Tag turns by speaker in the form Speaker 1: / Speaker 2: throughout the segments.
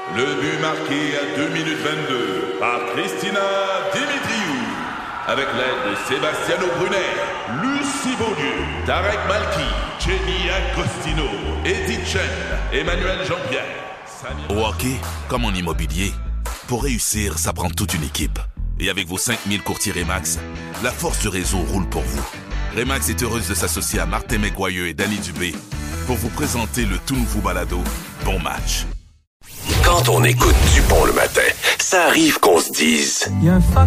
Speaker 1: Le but marqué à 2 minutes 22 par Christina Dimitriou. Avec l'aide de Sebastiano Brunet, Lucie Beaulieu, Tarek Malki, Jenny Agostino, Edith Chen, Emmanuel Jean-Pierre.
Speaker 2: Au hockey, comme en immobilier, pour réussir, ça prend toute une équipe. Et avec vos 5000 courtiers Remax, la force du réseau roule pour vous. Remax est heureuse de s'associer à Martin McGuire et Danny Dubé pour vous présenter le tout nouveau balado Bon Match.
Speaker 3: Quand on écoute Dupont le matin, ça arrive qu'on se dise...
Speaker 4: Il y a un fuck.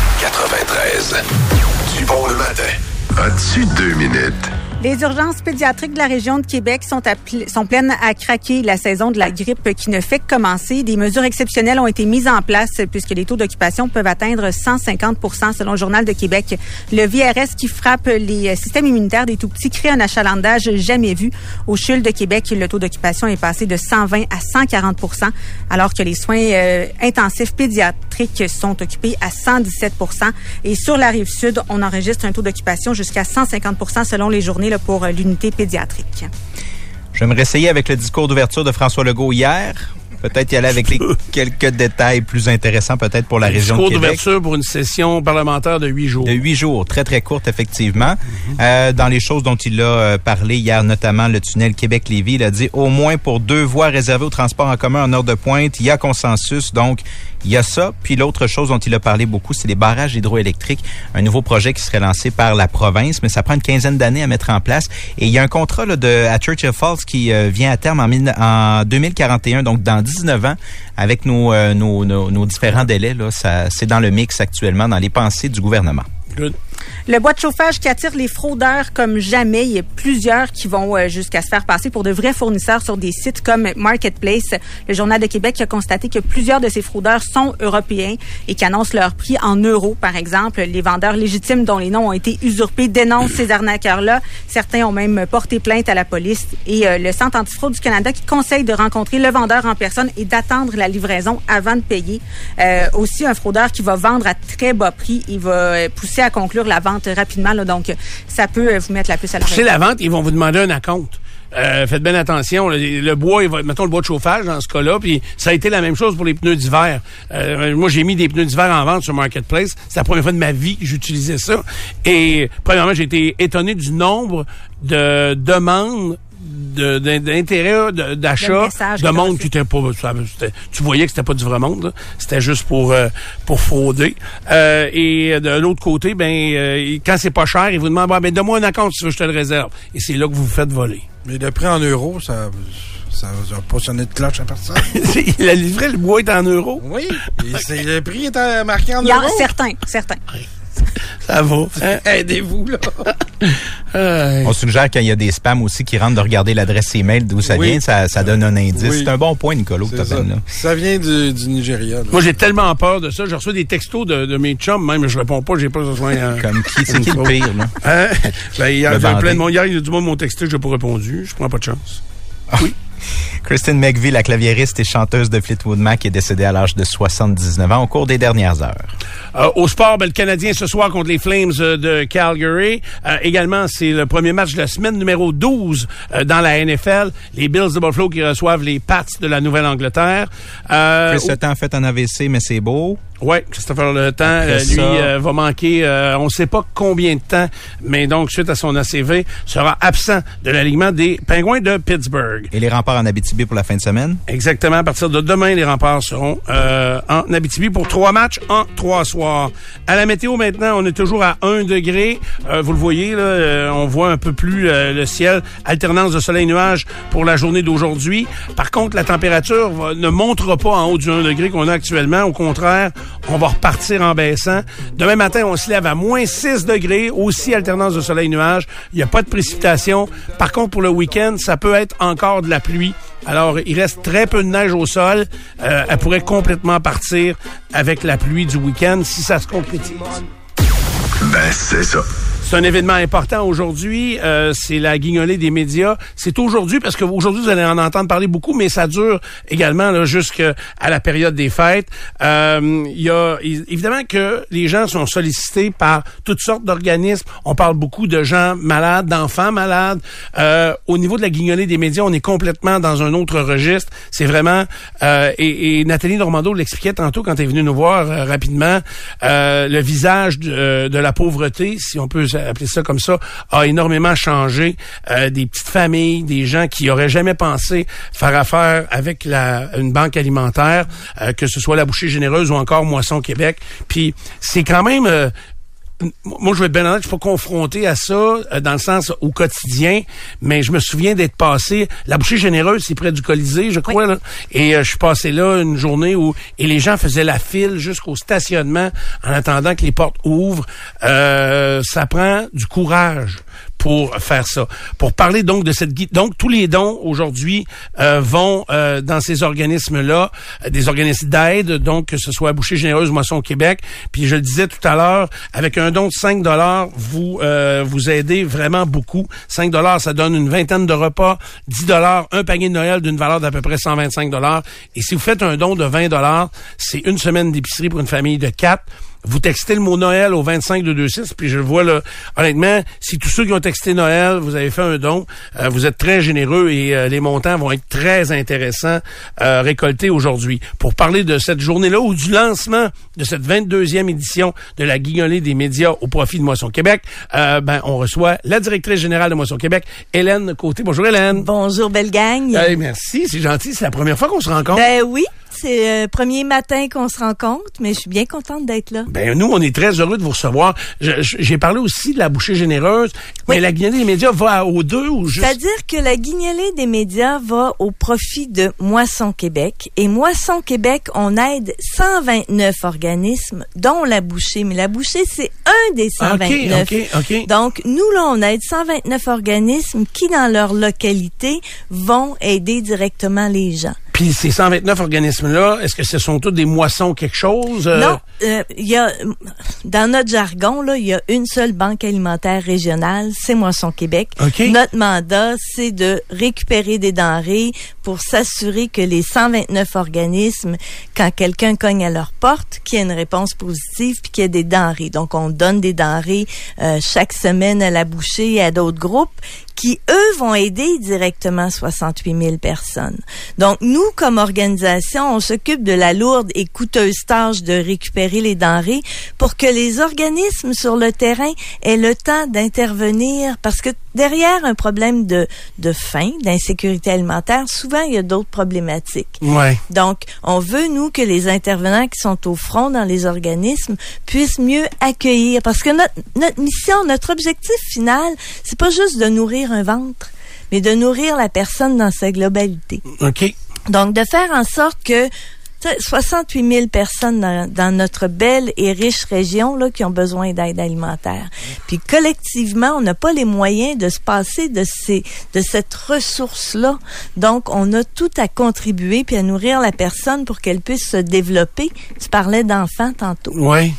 Speaker 3: 93. Dupont le matin. As-tu 2 minutes?
Speaker 5: Les urgences pédiatriques de la région de Québec sont pleines à craquer. La saison de la grippe qui ne fait que commencer. Des mesures exceptionnelles ont été mises en place puisque les taux d'occupation peuvent atteindre 150 % selon le Journal de Québec. Le VRS qui frappe les systèmes immunitaires des tout-petits crée un achalandage jamais vu. Au CHUL de Québec, le taux d'occupation est passé de 120 à 140 % alors que les soins intensifs pédiatriques sont occupés à 117 %. Et sur la Rive-Sud, on enregistre un taux d'occupation jusqu'à 150 % selon les journées pour l'unité pédiatrique.
Speaker 6: J'aimerais essayer avec le discours d'ouverture de François Legault hier. Peut-être y aller avec quelques détails plus intéressants peut-être pour la région de Québec.
Speaker 7: Discours d'ouverture pour une session parlementaire de 8 jours.
Speaker 6: De 8 jours, très très courte effectivement. Dans les choses dont il a parlé hier, notamment le tunnel Québec-Lévis, il a dit au moins pour 2 voies réservées au transport en commun en heure de pointe, il y a consensus, donc il y a ça. Puis l'autre chose dont il a parlé beaucoup, c'est les barrages hydroélectriques, un nouveau projet qui serait lancé par la province, mais ça prend une quinzaine d'années à mettre en place. Et il y a un contrat là, à Churchill Falls qui vient à terme en 2041, donc dans 19 ans, avec nos différents délais. Là, c'est dans le mix actuellement, dans les pensées du gouvernement.
Speaker 7: Good.
Speaker 5: Le bois de chauffage qui attire les fraudeurs comme jamais. Il y a plusieurs qui vont jusqu'à se faire passer pour de vrais fournisseurs sur des sites comme Marketplace. Le Journal de Québec a constaté que plusieurs de ces fraudeurs sont européens et qui annoncent leur prix en euros, par exemple. Les vendeurs légitimes dont les noms ont été usurpés dénoncent ces arnaqueurs-là. Certains ont même porté plainte à la police. Et le Centre antifraude du Canada qui conseille de rencontrer le vendeur en personne et d'attendre la livraison avant de payer. Aussi, un fraudeur qui va vendre à très bas prix, il va pousser à conclure la vente rapidement, là, donc ça peut vous mettre la puce à l'oreille.
Speaker 7: C'est la vente, ils vont vous demander un acompte. Faites bien attention, le bois, mettons le bois de chauffage dans ce cas-là, puis ça a été la même chose pour les pneus d'hiver. Moi, j'ai mis des pneus d'hiver en vente sur Marketplace. C'est la première fois de ma vie que j'utilisais ça. Et premièrement, j'ai été étonné du nombre de demandes d'intérêt, d'achat, de monde qui était pas... Tu voyais que c'était pas du vrai monde, là. C'était juste pour frauder. Et de l'autre côté, quand c'est pas cher, ils vous demandent donne-moi un acompte si tu veux, je te le réserve. Et c'est là que vous vous faites voler.
Speaker 8: Mais le prix en euros, ça va pas sonner de cloche à personne.
Speaker 7: La livrée, le bois est en euros.
Speaker 8: Oui. Et le prix est marqué en euros.
Speaker 5: Certains.
Speaker 7: Ça va.
Speaker 8: Hein? Aidez-vous, là.
Speaker 6: On suggère qu'il y a des spams aussi qui rentrent de regarder l'adresse email d'où ça vient. Ça donne un indice. Oui. C'est un bon point, Nicolas, que tu donnes là.
Speaker 8: Ça vient du Nigeria. Là.
Speaker 7: Moi, j'ai tellement peur de ça. Je reçois des textos de mes chums, même je réponds pas, j'ai pas besoin.
Speaker 6: Comme qui? C'est qui le pire, là?
Speaker 7: Hier, il y a plein de monde. Hier, il y a du monde m'ont texté, j'ai pas répondu. Je prends pas de chance. Oui.
Speaker 6: Kristen McVie, la claviériste et chanteuse de Fleetwood Mac, est décédée à l'âge de 79 ans au cours des dernières heures.
Speaker 7: Au sport, le Canadien ce soir contre les Flames de Calgary. Également, c'est le premier match de la semaine numéro 12 dans la NFL. Les Bills de Buffalo qui reçoivent les Pats de la Nouvelle-Angleterre.
Speaker 6: Chris Le Temps a fait un AVC, mais c'est beau.
Speaker 7: Oui, Christopher Le Temps, va manquer, on ne sait pas combien de temps, mais donc, suite à son ACV, sera absent de l'alignement des Pingouins de Pittsburgh.
Speaker 6: Et les Remparts en Abitibi pour la fin de semaine?
Speaker 7: Exactement. À partir de demain, les Remparts seront en Abitibi pour 3 matchs en 3 soirs. À la météo, maintenant, on est toujours à 1 degré. Vous le voyez, là, on voit un peu plus le ciel. Alternance de soleil-nuage pour la journée d'aujourd'hui. Par contre, la température ne montera pas en haut du 1 degré qu'on a actuellement. Au contraire, on va repartir en baissant. Demain matin, on se lève à moins 6 degrés, aussi alternance de soleil-nuage. Il n'y a pas de précipitation. Par contre, pour le week-end, ça peut être encore de la pluie. Alors, il reste très peu de neige au sol. Elle pourrait complètement partir avec la pluie du week-end si ça se concrétise.
Speaker 3: C'est ça.
Speaker 7: C'est un événement important aujourd'hui. C'est la guignolée des médias. C'est aujourd'hui parce que aujourd'hui vous allez en entendre parler beaucoup, mais ça dure également là, jusqu'à la période des fêtes. Il y a évidemment que les gens sont sollicités par toutes sortes d'organismes. On parle beaucoup de gens malades, d'enfants malades. Au niveau de la guignolée des médias, on est complètement dans un autre registre. C'est vraiment et Nathalie Normando l'expliquait tantôt quand elle est venue nous voir rapidement. Le visage de la pauvreté, si on peut appeler ça comme ça, a énormément changé. Des petites familles, des gens qui auraient jamais pensé faire affaire avec une banque alimentaire, que ce soit la Bouchée Généreuse ou encore Moisson Québec. Puis c'est quand même moi, je vais être bien honnête, je suis pas confronté à ça dans le sens au quotidien, mais je me souviens d'être passé. La Bouchée Généreuse, c'est près du Colisée, je crois, là. Et je suis passé là une journée et les gens faisaient la file jusqu'au stationnement en attendant que les portes ouvrent. Ça prend du courage pour faire ça. Pour parler donc de cette guide. Donc, tous les dons aujourd'hui vont dans ces organismes-là, des organismes d'aide, donc que ce soit Bouchée Généreuse, Moisson Québec. Puis je le disais tout à l'heure, avec un don de 5 $, vous aidez vraiment beaucoup. 5 $, ça donne une vingtaine de repas. 10 $, un panier de Noël d'une valeur d'à peu près 125 $. Et si vous faites un don de 20 $, c'est une semaine d'épicerie pour une famille de 4. Vous textez le mot Noël au 25226, puis je le vois là, honnêtement, si tous ceux qui ont texté Noël, vous avez fait un don, vous êtes très généreux et les montants vont être très intéressants récoltés aujourd'hui. Pour parler de cette journée-là ou du lancement de cette 22e édition de la guignolée des médias au profit de Moisson Québec, on reçoit la directrice générale de Moisson Québec, Hélène Côté. Bonjour Hélène.
Speaker 4: Bonjour belle gang.
Speaker 7: Merci, c'est gentil, c'est la première fois qu'on se rencontre.
Speaker 4: Ben oui. C'est le premier matin qu'on se rencontre, mais je suis bien contente d'être là.
Speaker 7: Ben nous, on est très heureux de vous recevoir. J'ai parlé aussi de la Bouchée Généreuse,
Speaker 4: oui.
Speaker 7: Mais la guignolée des médias va aux deux ou juste...
Speaker 4: C'est-à-dire que la guignolée des médias va au profit de Moisson Québec. Et Moisson Québec, on aide 129 organismes, dont la Bouchée. Mais la Bouchée, c'est un des 129.
Speaker 7: OK.
Speaker 4: Donc, nous, là, on aide 129 organismes qui, dans leur localité, vont aider directement les gens.
Speaker 7: Puis ces 129 organismes-là, est-ce que ce sont tous des moissons quelque chose?
Speaker 4: Non, il y a dans notre jargon là, il y a une seule banque alimentaire régionale, c'est Moisson Québec.
Speaker 7: Okay.
Speaker 4: Notre mandat, c'est de récupérer des denrées pour s'assurer que les 129 organismes, quand quelqu'un cogne à leur porte, qu'il y ait une réponse positive puis qu'il y ait des denrées. Donc on donne des denrées chaque semaine à la Bouchée et à d'autres groupes qui, eux, vont aider directement 68 000 personnes. Donc, nous, comme organisation, on s'occupe de la lourde et coûteuse tâche de récupérer les denrées pour que les organismes sur le terrain aient le temps d'intervenir, parce que derrière un problème de faim, d'insécurité alimentaire, souvent, il y a d'autres problématiques.
Speaker 7: Ouais.
Speaker 4: Donc, on veut, nous, que les intervenants qui sont au front dans les organismes puissent mieux accueillir, parce que notre mission, notre objectif final, c'est pas juste de nourrir un ventre, mais de nourrir la personne dans sa globalité.
Speaker 7: OK.
Speaker 4: Donc, de faire en sorte que 68 000 personnes dans notre belle et riche région là qui ont besoin d'aide alimentaire. Puis collectivement, on n'a pas les moyens de se passer de cette ressource-là. Donc, on a tout à contribuer puis à nourrir la personne pour qu'elle puisse se développer. Tu parlais d'enfants tantôt.
Speaker 7: Oui.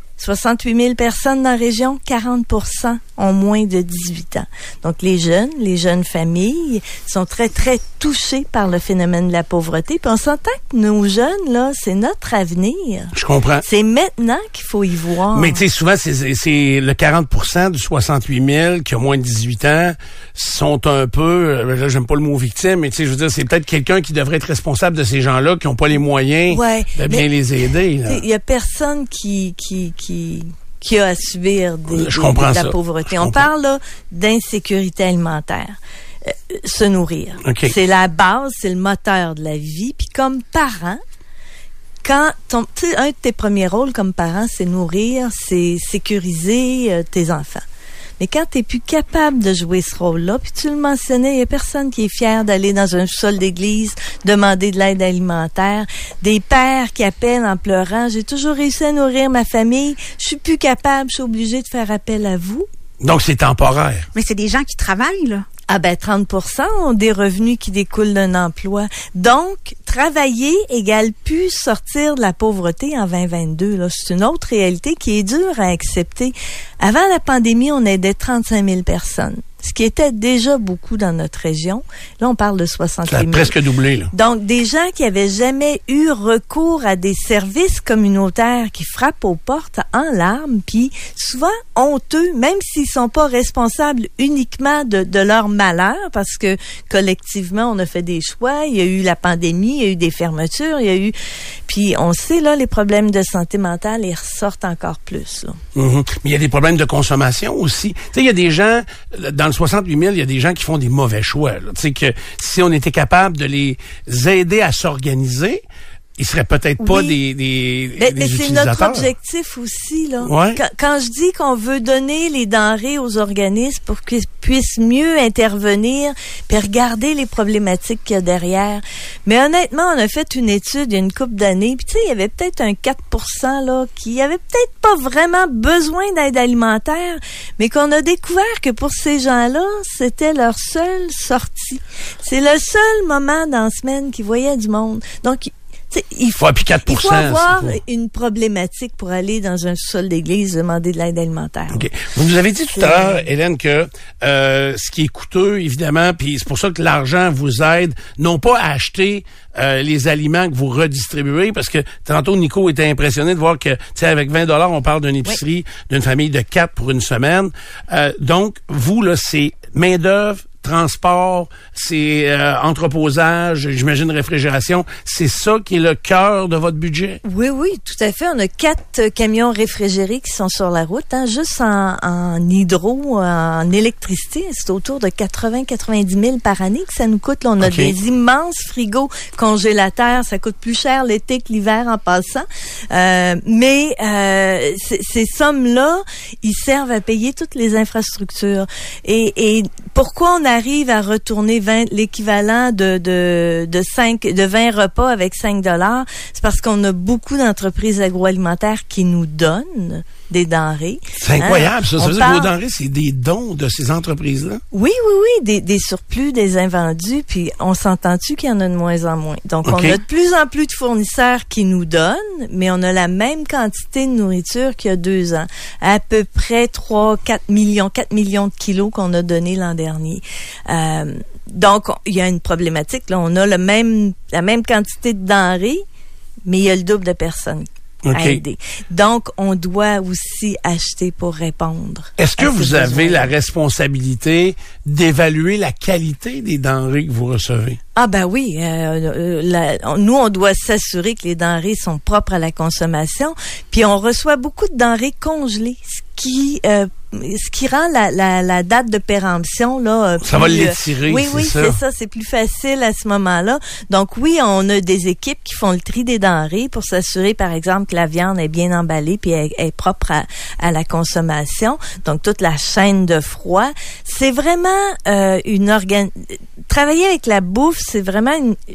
Speaker 4: 68 000 personnes dans la région, 40% ont moins de 18 ans. Donc, les jeunes familles sont très, très touchés par le phénomène de la pauvreté. Puis on s'entend que nos jeunes, là, c'est notre avenir.
Speaker 7: Je comprends.
Speaker 4: C'est maintenant qu'il faut y voir.
Speaker 7: Mais tu sais, souvent, c'est le 40% du 68 000 qui ont moins de 18 ans sont un peu, là, j'aime pas le mot victime, mais tu sais, je veux dire, c'est peut-être quelqu'un qui devrait être responsable de ces gens-là qui n'ont pas les moyens de bien les aider.
Speaker 4: Il y a personne qui a à subir de la pauvreté. On parle là d'insécurité alimentaire. Se nourrir.
Speaker 7: Okay.
Speaker 4: C'est la base, c'est le moteur de la vie. Puis comme parent, un de tes premiers rôles comme parent, c'est nourrir, c'est sécuriser tes enfants. Mais quand t'es plus capable de jouer ce rôle-là, puis tu le mentionnais, il y a personne qui est fier d'aller dans un sol d'église demander de l'aide alimentaire. Des pères qui appellent en pleurant, j'ai toujours réussi à nourrir ma famille, je suis plus capable, je suis obligée de faire appel à vous.
Speaker 7: Donc, c'est temporaire.
Speaker 5: Mais c'est des gens qui travaillent, là.
Speaker 4: Ah ben 30% ont des revenus qui découlent d'un emploi. Donc, travailler égale plus sortir de la pauvreté en 2022. Là. C'est une autre réalité qui est dure à accepter. Avant la pandémie, on aidait 35 000 personnes, ce qui était déjà beaucoup dans notre région. Là, on parle de 68 000.
Speaker 7: Ça a presque doublé, là.
Speaker 4: Donc, des gens qui avaient jamais eu recours à des services communautaires qui frappent aux portes en larmes, puis souvent honteux, même s'ils sont pas responsables uniquement de leur malheur, parce que collectivement, on a fait des choix. Il y a eu la pandémie, il y a eu des fermetures, il y a eu... Puis on sait, là, les problèmes de santé mentale, ils ressortent encore plus, là.
Speaker 7: Mais il y a des problèmes de consommation aussi. Tu sais, il y a des gens, dans le 68 000, il y a des gens qui font des mauvais choix. Tu sais, que si on était capable de les aider à s'organiser, ils seraient peut-être pas des
Speaker 4: mais
Speaker 7: utilisateurs.
Speaker 4: C'est notre objectif aussi, là.
Speaker 7: Ouais.
Speaker 4: Quand je dis qu'on veut donner les denrées aux organismes pour qu'ils puissent mieux intervenir puis regarder les problématiques qu'il y a derrière. Mais honnêtement, on a fait une étude il y a une couple d'années, puis tu sais, il y avait peut-être un 4% là qui avait peut-être pas vraiment besoin d'aide alimentaire, mais qu'on a découvert que pour ces gens-là, c'était leur seule sortie. C'est le seul moment dans la semaine qu'ils voyaient du monde. Donc, il faut avoir une problématique pour aller dans un sol d'église demander de l'aide alimentaire.
Speaker 7: Okay. Vous nous avez dit tout à l'heure, Hélène, que ce qui est coûteux, évidemment, puis c'est pour ça que l'argent vous aide, non pas à acheter les aliments que vous redistribuez, parce que tantôt, Nico était impressionné de voir que, tu sais, avec 20 $, on parle d'une épicerie d'une famille de 4 pour une semaine. Donc, vous, là, c'est main-d'œuvre, transport, c'est entreposage, j'imagine réfrigération. C'est ça qui est le cœur de votre budget?
Speaker 4: Oui, tout à fait. On a 4 camions réfrigérés qui sont sur la route, juste en hydro, en électricité. C'est autour de 80-90 000 par année que ça nous coûte. Là, on a des immenses frigos congélateurs. Ça coûte plus cher l'été que l'hiver en passant. Mais ces sommes-là, ils servent à payer toutes les infrastructures. Et pourquoi on arrive à retourner l'équivalent de 20 repas avec 5 $, c'est parce qu'on a beaucoup d'entreprises agroalimentaires qui nous donnent des denrées.
Speaker 7: C'est incroyable, ça. Ça veut dire que vos denrées, c'est des dons de ces entreprises-là?
Speaker 4: Oui, des surplus, des invendus, puis on s'entend-tu qu'il y en a de moins en moins. Donc, on a de plus en plus de fournisseurs qui nous donnent, mais on a la même quantité de nourriture qu'il y a 2 ans. À peu près 4 millions de kilos qu'on a donné l'an dernier. Donc, il y a une problématique. Là, on a la même quantité de denrées, mais il y a le double de personnes à aider. Donc, on doit aussi acheter pour répondre.
Speaker 7: Est-ce que vous avez la responsabilité d'évaluer la qualité des denrées que vous recevez?
Speaker 4: Ah ben oui, nous on doit s'assurer que les denrées sont propres à la consommation, puis on reçoit beaucoup de denrées congelées, ce qui rend la date de péremption là
Speaker 7: ça va l'étirer.
Speaker 4: Oui, c'est ça, c'est plus facile à ce moment-là. Donc oui, on a des équipes qui font le tri des denrées pour s'assurer par exemple que la viande est bien emballée puis est propre à la consommation. Donc toute la chaîne de froid, c'est vraiment travailler avec la bouffe, c'est vraiment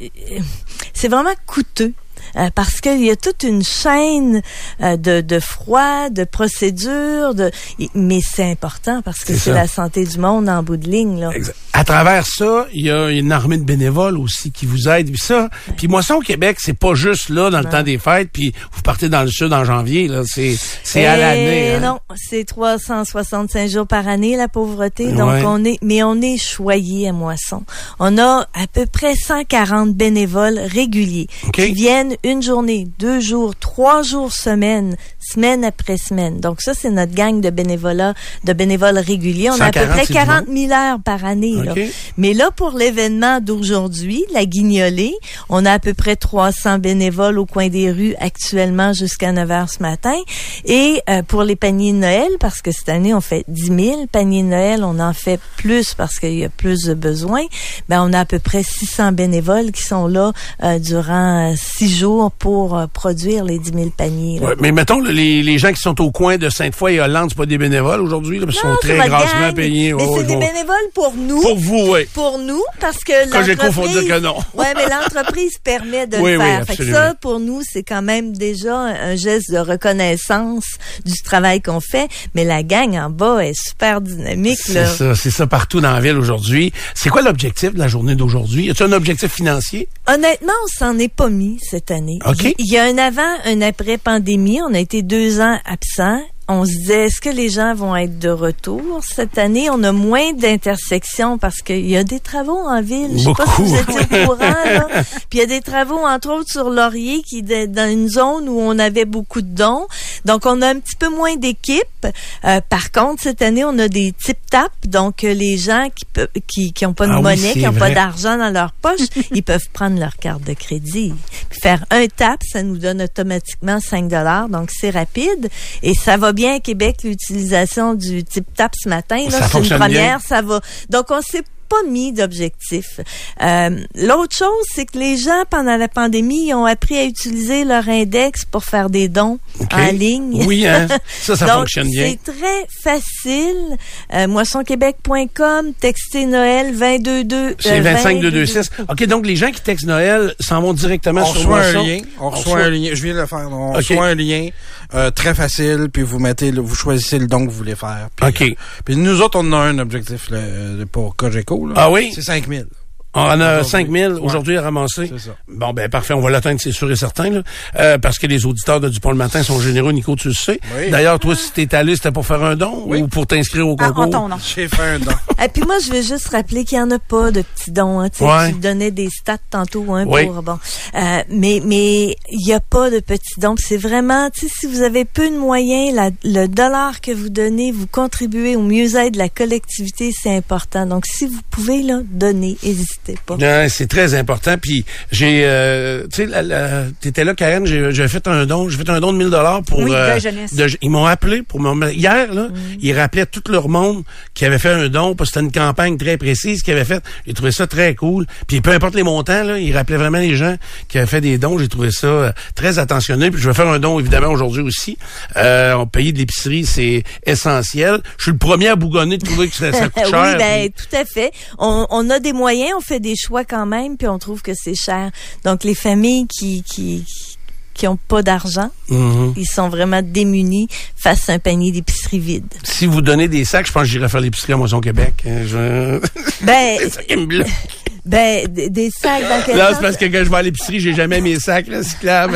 Speaker 4: coûteux. Parce qu'il y a toute une chaîne de froid, de procédures, mais c'est important parce que c'est la santé du monde en bout de ligne, là.
Speaker 7: Exact. À travers ça, il y a une armée de bénévoles aussi qui vous aident. Puis Moisson Québec, c'est pas juste là dans le temps des fêtes, puis vous partez dans le sud en janvier, là. C'est à l'année.
Speaker 4: Non, c'est 365 jours par année la pauvreté. Donc on est choyé à Moisson. On a à peu près 140 bénévoles réguliers qui viennent 1 journée, 2 jours, 3 jours semaine après semaine. Donc ça, c'est notre gang de bénévoles réguliers. On a à peu près 40 000 heures par année. Là. Mais là, pour l'événement d'aujourd'hui, la Guignolée, on a à peu près 300 bénévoles au coin des rues actuellement jusqu'à 9h ce matin. Et pour les paniers de Noël, parce que cette année, on fait 10 000 paniers de Noël, on en fait plus parce qu'il y a plus de besoins, on a à peu près 600 bénévoles qui sont là durant 6 jours pour produire les 10 000 paniers.
Speaker 7: Ouais, mais mettons, là, les gens qui sont au coin de Sainte-Foy et Hollande, c'est pas des bénévoles aujourd'hui, là, parce qu'ils sont très grassement payés.
Speaker 4: Mais c'est des bénévoles pour nous.
Speaker 7: Pour vous, oui.
Speaker 4: Pour nous, parce que
Speaker 7: Cogeco faut dire que non.
Speaker 4: Oui, mais l'entreprise permet de le faire. Fait que ça, pour nous, c'est quand même déjà un geste de reconnaissance du travail qu'on fait. Mais la gang en bas est super dynamique.
Speaker 7: C'est ça partout dans la ville aujourd'hui. C'est quoi l'objectif de la journée d'aujourd'hui? Y a-t-il un objectif financier?
Speaker 4: Honnêtement, on s'en est pas mis cette année.
Speaker 7: Okay.
Speaker 4: Il y a un avant, un après pandémie. On a été 2 ans absents. On se disait, est-ce que les gens vont être de retour cette année? On a moins d'intersections parce qu'il y a des travaux en ville. Je sais pas si vous étiez au courant, là. Puis il y a des travaux, entre autres, sur Laurier, qui est dans une zone où on avait beaucoup de dons. Donc, on a un petit peu moins d'équipes. Par contre, cette année, on a des tip-tap. Donc, les gens qui ont pas de monnaie, qui ont pas d'argent dans leur poche, ils peuvent prendre leur carte de crédit. Puis faire un tap, ça nous donne automatiquement 5 $. Donc, c'est rapide. Et ça va bien à Québec, l'utilisation du tip-tap ce matin. Là, c'est une première, ça va. Donc, on s'est pas mis d'objectif. L'autre chose, c'est que les gens, pendant la pandémie, ils ont appris à utiliser leur index pour faire des dons en ligne.
Speaker 7: Oui, hein? Ça
Speaker 4: donc,
Speaker 7: fonctionne bien.
Speaker 4: C'est très facile. Moissonquebec.com, textez Noël 222.
Speaker 7: C'est 25226. OK, donc les gens qui textent Noël s'en vont directement sur Moisson.
Speaker 8: On reçoit un lien. Je viens de le faire. On reçoit un lien très facile, puis vous vous choisissez le don que vous voulez faire. Puis, puis nous autres, on a un objectif pour Cogeco. Là.
Speaker 7: Ah oui?
Speaker 8: C'est 5 000.
Speaker 7: On en a 5 000 aujourd'hui à ramasser.
Speaker 8: C'est ça.
Speaker 7: Bon, ben parfait, on va l'atteindre, c'est sûr et certain, là. Parce que les auditeurs de Dupont le matin sont généreux, Nico, tu le sais.
Speaker 8: Oui.
Speaker 7: D'ailleurs, toi, si t'es allé, c'était pour faire un don ou pour t'inscrire au concours?
Speaker 5: En ton nom.
Speaker 8: J'ai fait un don.
Speaker 4: Et puis moi, je veux juste rappeler qu'il n'y en a pas de petits dons. Hein, tu donnais des stats tantôt pour... Bon, mais il n'y a pas de petits dons. C'est vraiment, tu sais, si vous avez peu de moyens, le dollar que vous donnez, vous contribuez au mieux-être de la collectivité, c'est important. Donc, si vous pouvez, là, donner, n'hésitez pas.
Speaker 7: C'est très important. Puis j'ai, tu sais, t'étais là, Karen. J'ai fait un don. J'ai fait un don de 1 000 $ pour.
Speaker 5: de jeunesse.
Speaker 7: Ils m'ont appelé pour hier là. Ils rappelaient tout leur monde qui avait fait un don parce que c'était une campagne très précise qu'ils avaient faite. J'ai trouvé ça très cool. Puis peu importe les montants là, ils rappelaient vraiment les gens qui avaient fait des dons. J'ai trouvé ça très attentionné. Puis je vais faire un don évidemment aujourd'hui aussi. On payer de l'épicerie, c'est essentiel. Je suis le premier à bougonner de trouver que ça coûte cher.
Speaker 4: Oui, ben tout à fait. On a des moyens, on fait des choix quand même, puis on trouve que c'est cher. Donc, les familles qui ont pas d'argent, ils sont vraiment démunis face à un panier d'épicerie vide.
Speaker 7: Si vous donnez des sacs, je pense que j'irai faire l'épicerie à Moisson-Québec.
Speaker 4: Ben,
Speaker 7: c'est ça qui me bloque.
Speaker 4: Ben, des sacs dans quel
Speaker 7: Là,
Speaker 4: sens?
Speaker 7: c'est parce que quand je vais à l'épicerie, j'ai jamais mes sacs recyclables.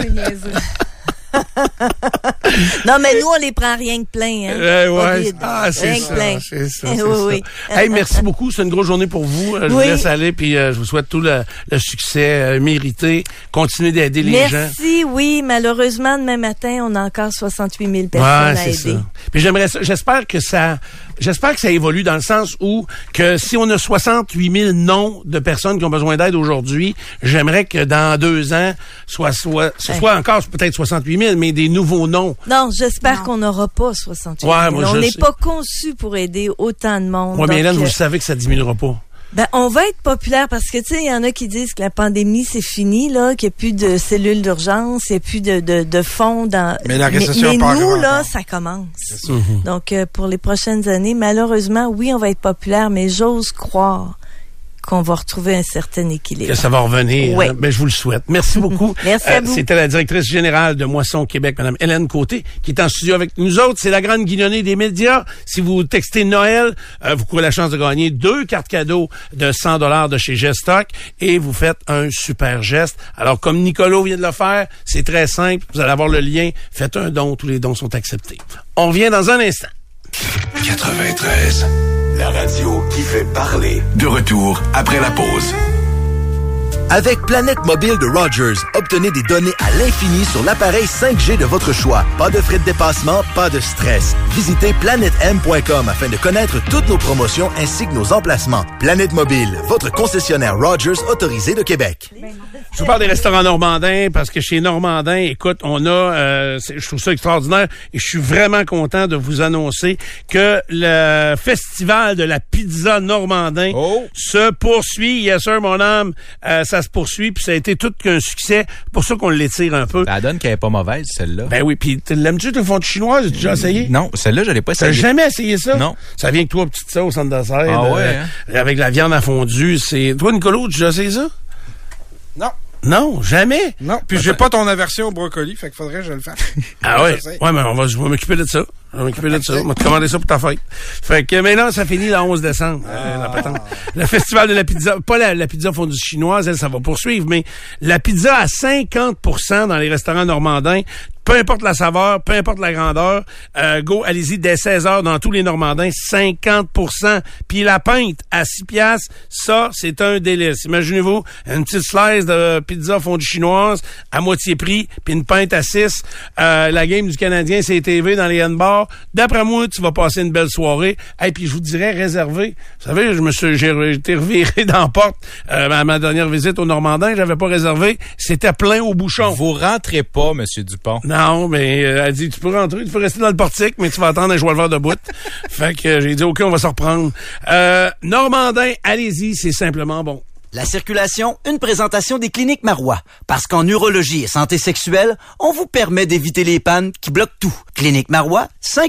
Speaker 4: Non, mais nous, on les prend rien que plein. Hein?
Speaker 7: Ouais. Ah, c'est ça. C'est ça.
Speaker 4: Oui.
Speaker 7: Hey, merci beaucoup. C'est une grosse journée pour vous. Je vous laisse aller, puis je vous souhaite tout le succès mérité. Continuez d'aider les gens.
Speaker 4: Merci, oui. Malheureusement, demain matin, on a encore 68 000 personnes à aider. Ça.
Speaker 7: Puis j'espère que ça évolue dans le sens où que si on a 68 000 noms de personnes qui ont besoin d'aide aujourd'hui, j'aimerais que dans 2 ans, ce soit encore peut-être 68 000, mais des nouveaux noms.
Speaker 4: Non, j'espère qu'on n'aura pas 68 000. On n'est pas conçu pour aider autant de monde.
Speaker 7: Oui, mais Hélène, vous savez que ça diminuera pas.
Speaker 4: Ben, on va être populaire parce que, tu sais, il y en a qui disent que la pandémie, c'est fini, là, qu'il n'y a plus de cellules d'urgence, il n'y a plus de fonds dans...
Speaker 8: Mais la récession
Speaker 4: mais nous, là, ça commence. Donc, pour les prochaines années, malheureusement, oui, on va être populaire, mais j'ose croire qu'on va retrouver un certain équilibre.
Speaker 7: Que ça va revenir.
Speaker 4: Oui.
Speaker 7: Ben, je vous le souhaite. Merci beaucoup.
Speaker 4: Merci à vous.
Speaker 7: C'était la directrice générale de Moisson Québec, Mme Hélène Côté, qui est en studio avec nous autres. C'est la grande guignonnée des médias. Si vous textez Noël, vous courez la chance de gagner 2 cartes cadeaux de 100 $ de chez Gestock et vous faites un super geste. Alors, comme Nicolo vient de le faire, c'est très simple. Vous allez avoir le lien. Faites un don. Tous les dons sont acceptés. On revient dans un instant.
Speaker 3: 93. La radio qui fait parler. De retour après la pause.
Speaker 9: Avec Planète Mobile de Rogers, obtenez des données à l'infini sur l'appareil 5G de votre choix. Pas de frais de dépassement, pas de stress. Visitez planetm.com afin de connaître toutes nos promotions ainsi que nos emplacements. Planète Mobile, votre concessionnaire Rogers autorisé de Québec.
Speaker 7: je vous parle des restaurants normandins parce que chez Normandin, écoute, on a, je trouve ça extraordinaire et je suis vraiment content de vous annoncer que le festival de la pizza Normandin se poursuit. Yes sir, mon âme, ça se poursuit puis ça a été tout qu'un succès. C'est pour ça qu'on l'étire un peu.
Speaker 6: Ça donne qu'elle est pas mauvaise, celle-là.
Speaker 7: Ben oui, puis l'aimes-tu le fondue chinoise? As-tu déjà essayé?
Speaker 6: Non, celle-là, je l'ai pas essayé.
Speaker 7: T'as jamais essayé ça?
Speaker 6: Non.
Speaker 7: Ça vient que toi, petite sauce en dessert.
Speaker 6: Ah ouais, hein?
Speaker 7: Avec la viande à fondue. C'est... Toi, Nicolas, tu as déjà essayé ça?
Speaker 8: Non.
Speaker 7: Non, jamais?
Speaker 8: Non, puis j'ai pas ton aversion au brocoli, fait qu'il faudrait que je le fasse.
Speaker 7: Ah ouais? Ouais, mais je vais m'occuper de ça. Je vais te commander ça pour ta fête. Fait que maintenant, ça finit le 11 décembre. La patente. Le festival de la pizza, pas la pizza fondue chinoise, elle, ça va poursuivre, mais la pizza à 50% dans les restaurants normandins. Peu importe la saveur, peu importe la grandeur, allez-y dès 16h dans tous les Normandins, 50%. Puis la pinte à 6 piastres, ça, c'est un délice. Imaginez-vous, une petite slice de pizza fondue chinoise à moitié prix, puis une pinte à 6. La game du Canadien, c'est TV dans les handbars. D'après moi, tu vas passer une belle soirée. Et puis je vous dirais réservé. Vous savez, j'ai été reviré dans la porte à ma dernière visite au Normandin, j'avais pas réservé. C'était plein au bouchon.
Speaker 6: Vous rentrez pas, Monsieur Dupont.
Speaker 7: Non, mais elle dit, tu peux rentrer, tu peux rester dans le portique, mais tu vas attendre un joueur de verre de bout. Fait que j'ai dit, OK, on va se reprendre. Normandin, allez-y, c'est simplement bon.
Speaker 10: La circulation, une présentation des cliniques Marois. Parce qu'en urologie et santé sexuelle, on vous permet d'éviter les pannes qui bloquent tout. Clinique Marois,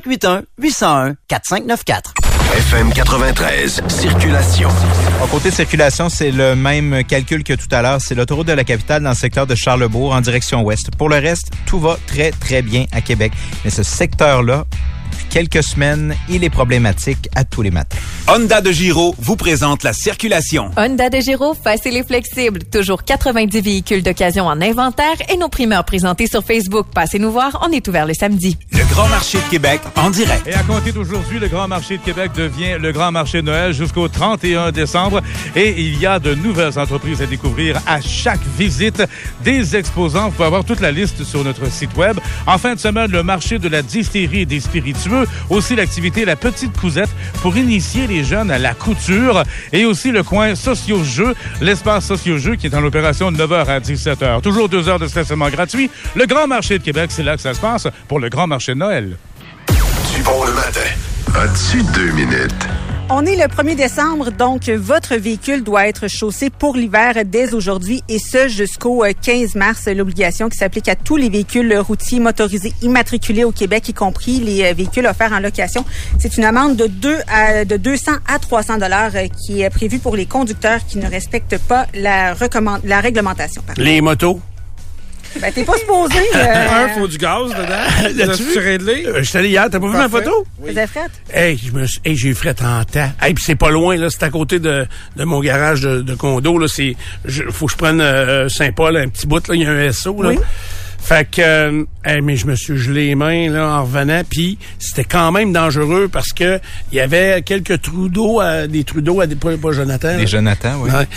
Speaker 10: 581-801-4594.
Speaker 3: FM 93, circulation.
Speaker 6: Au côté circulation, c'est le même calcul que tout à l'heure. C'est l'autoroute de la capitale dans le secteur de Charlesbourg en direction ouest. Pour le reste, tout va très, très bien à Québec. Mais ce secteur-là, depuis quelques semaines, il est problématique à tous les matins.
Speaker 11: Honda de Giro vous présente la circulation.
Speaker 12: Honda de Giro, facile et flexible. Toujours 90 véhicules d'occasion en inventaire et nos primeurs présentés sur Facebook. Passez nous voir, on est ouvert le samedi.
Speaker 11: Le Grand Marché de Québec en direct.
Speaker 13: Et à compter d'aujourd'hui, le Grand Marché de Québec devient le Grand Marché de Noël jusqu'au 31 décembre. Et il y a de nouvelles entreprises à découvrir à chaque visite. Des exposants, vous pouvez avoir toute la liste sur notre site web. En fin de semaine, le marché de la distillerie et des spiritueux. Aussi l'activité La Petite Cousette pour initier les jeunes à la couture. Et aussi le coin Socio-Jeux, l'espace Socio-Jeux qui est en opération de 9h à 17h. Toujours 2 heures de stationnement gratuit. Le Grand Marché de Québec, c'est là que ça se passe pour le Grand Marché de Noël.
Speaker 3: Dupont le matin. As-tu 2 minutes?
Speaker 5: On est le 1er décembre, donc votre véhicule doit être chaussé pour l'hiver dès aujourd'hui et ce jusqu'au 15 mars. L'obligation qui s'applique à tous les véhicules routiers motorisés immatriculés au Québec, y compris les véhicules offerts en location. C'est une amende de 200 à 300 $ qui est prévue pour les conducteurs qui ne respectent pas la réglementation. Pardon.
Speaker 7: Les motos?
Speaker 5: Ben, t'es pas supposé.
Speaker 8: Faut du gaz dedans. L'as-tu réglé?
Speaker 7: Je suis allé hier, t'as pas vu ma photo?
Speaker 5: Oui. T'as fret?
Speaker 7: J'ai eu fret en temps. Hey, puis c'est pas loin, là. C'est à côté de mon garage de condo, là. Faut que je prenne Saint-Paul, un petit bout, là. Il y a un SO, là. Oui. Fait que, mais je me suis gelé les mains, là, en revenant, puis c'était quand même dangereux parce que il y avait quelques trous d'eau, pas Jonathan.
Speaker 6: Les Jonathan, oui.
Speaker 7: Ouais.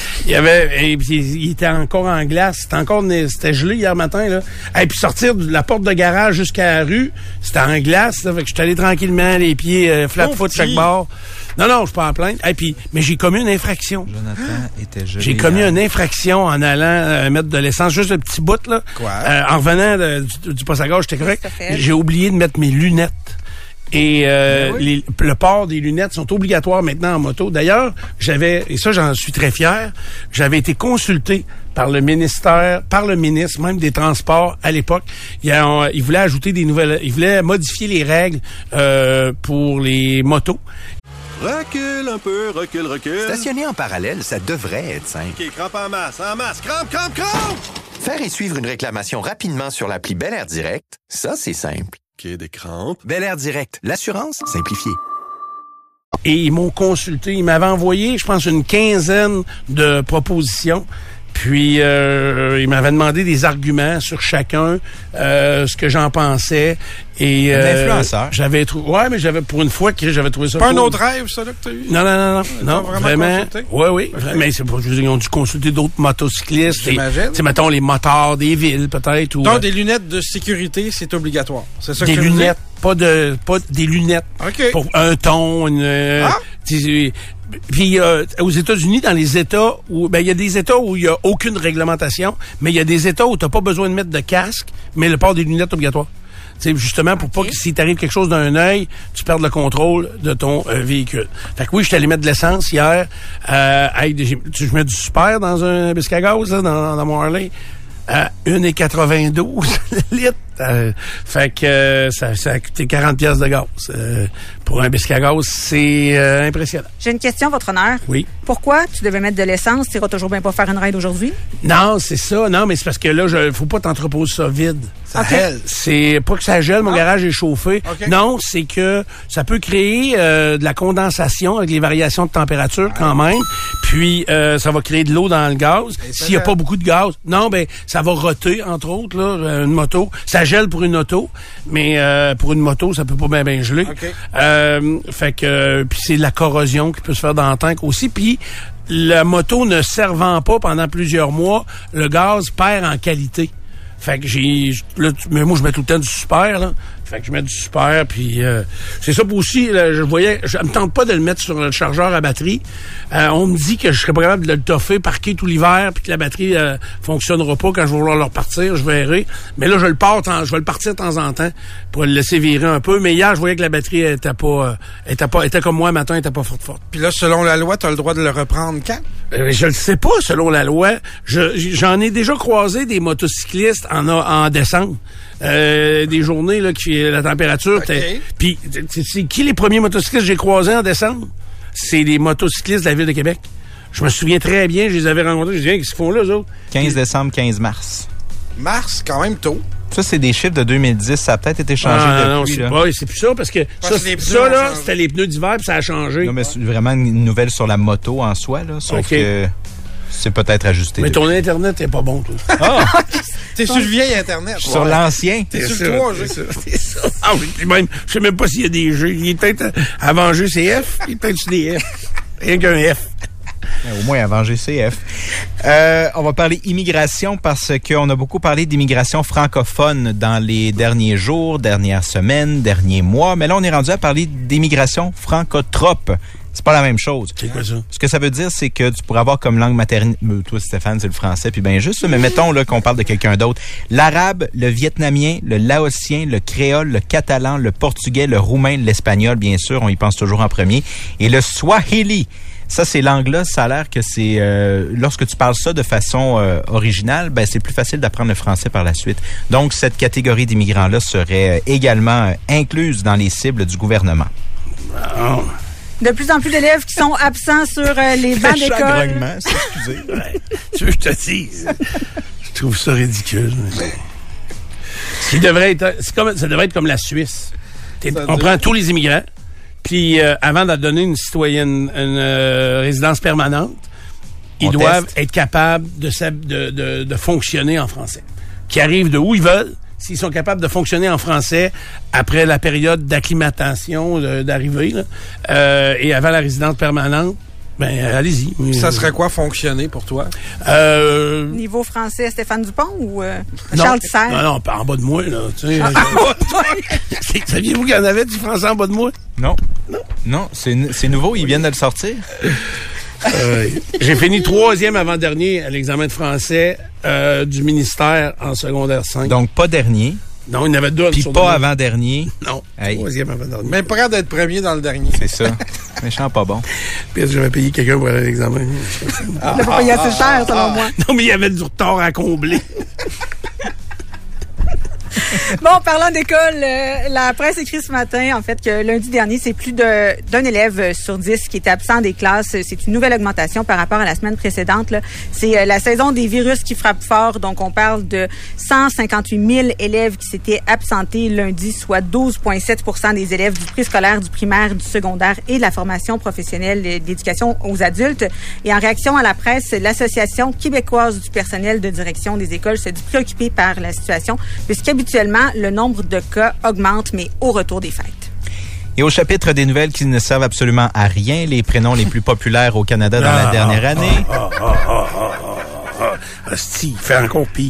Speaker 7: Il était encore en glace, c'était gelé hier matin, là. Et puis sortir de la porte de garage jusqu'à la rue, c'était en glace, là. Fait que je suis allé tranquillement, les pieds flat-foot de chaque bord. Non, je suis pas en plainte. Mais j'ai commis une infraction.
Speaker 6: Jonathan était gelé.
Speaker 7: J'ai commis une infraction en allant mettre de l'essence, juste un petit bout, là.
Speaker 8: Quoi?
Speaker 7: En revenant du poste à gauche, j'étais correct. J'ai oublié de mettre mes lunettes. Et le port des lunettes sont obligatoires maintenant en moto. D'ailleurs, et ça j'en suis très fier, j'avais été consulté par le ministre même des Transports à l'époque. Il voulait ajouter il voulait modifier les règles pour les motos.
Speaker 3: Recule un peu, recule.
Speaker 14: Stationner en parallèle, ça devrait être simple.
Speaker 3: OK, crampe en masse, crampe!
Speaker 14: Faire et suivre une réclamation rapidement sur l'appli Bel Air Direct, ça, c'est simple.
Speaker 3: OK, des crampes.
Speaker 14: Bel Air Direct, l'assurance simplifiée.
Speaker 7: Et ils m'ont consulté, ils m'avaient envoyé, je pense, une quinzaine de propositions. Puis, il m'avait demandé des arguments sur chacun, ce que j'en pensais. Et,
Speaker 6: un influenceur.
Speaker 7: Mais pour une fois que j'avais trouvé ça
Speaker 8: pas
Speaker 7: cool.
Speaker 8: Un autre rêve, ça, là, que t'as eu?
Speaker 7: Non, vraiment. Oui. Mais c'est pas, ils ont dû consulter d'autres motocyclistes.
Speaker 8: J'imagine.
Speaker 7: Tu sais, mettons, les motards des villes, peut-être.
Speaker 8: Donc, des lunettes de sécurité, c'est obligatoire. C'est ça que
Speaker 7: des lunettes, pas des lunettes.
Speaker 8: OK.
Speaker 7: Pour un ton, Puis aux États-Unis, dans les États où il y a des États où il y a aucune réglementation, mais il y a des États où t'as pas besoin de mettre de casque, mais le port des lunettes obligatoire. C'est justement pour pas que si t'arrive quelque chose d'un œil, tu perdes le contrôle de ton véhicule. Fait que oui, je suis allé mettre de l'essence hier. Je mets du super dans un biscuit à gaz là, dans mon Harley. 1,92 litres. Fait que ça a coûté 40 pièces de gaz. Pour un biscuit à gaz, c'est impressionnant.
Speaker 5: J'ai une question, votre honneur.
Speaker 7: Oui.
Speaker 5: Pourquoi tu devais mettre de l'essence? Tu iras toujours bien pas faire une ride aujourd'hui?
Speaker 7: Non, c'est ça. Non, mais c'est parce que là, faut pas t'entreposer ça vide. Ça gèle. C'est pas que ça gèle, mon garage est chauffé. Okay. Non, c'est que ça peut créer de la condensation avec les variations de température quand même. Puis ça va créer de l'eau dans le gaz. S'il y a pas beaucoup de gaz, non, ben ça va roter, entre autres, là, une moto. Ça gèle pour une auto, mais pour une moto, ça peut pas bien geler. Okay. Fait que puis c'est de la corrosion qui peut se faire dans le tank aussi. Puis la moto ne servant pas pendant plusieurs mois, le gaz perd en qualité. Fait que mais moi je mets tout le temps du super là. Fait que je mets du super puis c'est ça pour aussi là, je me tente pas de le mettre sur le chargeur à batterie. On me dit que je serais pas capable de le toffer parquer tout l'hiver puis que la batterie fonctionnera pas quand je vais vouloir le repartir, je verrai. Mais là je vais le partir de temps en temps pour le laisser virer un peu, mais hier je voyais que la batterie était comme moi matin, était pas forte.
Speaker 8: Puis là selon la loi, tu as le droit de le reprendre quand?
Speaker 7: Je le sais pas selon la loi. J'en ai déjà croisé des motocyclistes en décembre. Des journées là qui la température puis c'est qui les premiers motocyclistes que j'ai croisés en décembre? C'est les motocyclistes de la ville de Québec. Je me souviens très bien, je les avais rencontrés, je disais qu'est-ce qu'ils font là eux autres?
Speaker 6: 15 décembre, 15 mars.
Speaker 8: Mars, quand même tôt.
Speaker 6: Ça, c'est des chiffres de 2010. Ça a peut-être été changé depuis.
Speaker 7: Non, c'est plus ça, parce que c'était les pneus d'hiver, puis ça a changé.
Speaker 6: Non, mais c'est vraiment une nouvelle sur la moto en soi, là. Sauf que c'est peut-être ajusté.
Speaker 7: Mais ton Internet est pas bon, toi.
Speaker 8: Ah! T'es sur le vieil Internet.
Speaker 6: Sur l'ancien.
Speaker 8: T'es sur le 3G.
Speaker 7: C'est ça. Ah oui, puis même, je sais même pas s'il y a des jeux. Il est peut-être avant GCF, il est peut-être sur des F. Rien qu'un F.
Speaker 6: Au moins avant GCF. On va parler immigration parce qu'on a beaucoup parlé d'immigration francophone dans les derniers jours, dernières semaines, derniers mois. Mais là, on est rendu à parler d'immigration francotrope. C'est pas la même chose.
Speaker 7: C'est quoi ça?
Speaker 6: Ce que ça veut dire, c'est que tu pourrais avoir comme langue maternelle... Toi, Stéphane, c'est le français, puis bien juste. Mais mettons là qu'on parle de quelqu'un d'autre. L'arabe, le vietnamien, le laotien, le créole, le catalan, le portugais, le roumain, l'espagnol, bien sûr, on y pense toujours en premier. Et le swahili. Ça, ces langues-là, ça a l'air que c'est... lorsque tu parles ça de façon originale, ben c'est plus facile d'apprendre le français par la suite. Donc, cette catégorie d'immigrants-là serait également incluse dans les cibles du gouvernement.
Speaker 7: Wow.
Speaker 5: De plus en plus d'élèves qui sont absents sur les bancs d'école.
Speaker 7: Excusez. Tu veux que je te dise? Je trouve ça ridicule. Ça devrait être comme la Suisse. On prend tous les immigrants, puis avant de donner une résidence permanente, ils doivent être capables de fonctionner en français. Qui arrivent de où ils veulent, s'ils sont capables de fonctionner en français après la période d'acclimatation, d'arrivée, et avant la résidence permanente, ben allez-y.
Speaker 8: Ça serait quoi fonctionner pour toi?
Speaker 5: Niveau français, Stéphane Dupont ou Charles Tisser?
Speaker 7: Non, pas en bas de moi, là. Tu sais, saviez-vous qu'il y en avait du français en bas de moi?
Speaker 6: Non, c'est nouveau, ils viennent de le sortir.
Speaker 7: J'ai fini 3e avant-dernier à l'examen de français du ministère en secondaire 5.
Speaker 6: Donc, pas dernier.
Speaker 7: Non, il y en avait deux.
Speaker 6: Puis pas avant-dernier.
Speaker 7: Non, 3e avant-dernier.
Speaker 8: Même pas d'être premier dans le dernier.
Speaker 6: C'est ça. Méchant, pas bon.
Speaker 7: Puis j'avais payé quelqu'un pour aller à l'examen.
Speaker 5: Il n'a pas payé assez cher, selon moi.
Speaker 7: Non, mais il y avait du retard à combler.
Speaker 5: Bon, parlant d'école, la presse écrit ce matin, en fait, que lundi dernier, c'est plus d'un élève sur 10 qui était absent des classes. C'est une nouvelle augmentation par rapport à la semaine précédente, là. C'est la saison des virus qui frappe fort. Donc, on parle de 158 000 élèves qui s'étaient absentés lundi, soit 12,7 % des élèves du préscolaire, du primaire, du secondaire et de la formation professionnelle d'éducation aux adultes. Et en réaction à la presse, l'Association québécoise du personnel de direction des écoles se dit préoccupée par la situation, puisqu'habituellement, le nombre de cas augmente, mais au retour des fêtes.
Speaker 6: Et au chapitre des nouvelles qui ne servent absolument à rien, les prénoms les plus populaires au Canada dans la dernière année.
Speaker 7: Hostie, fait encore pire.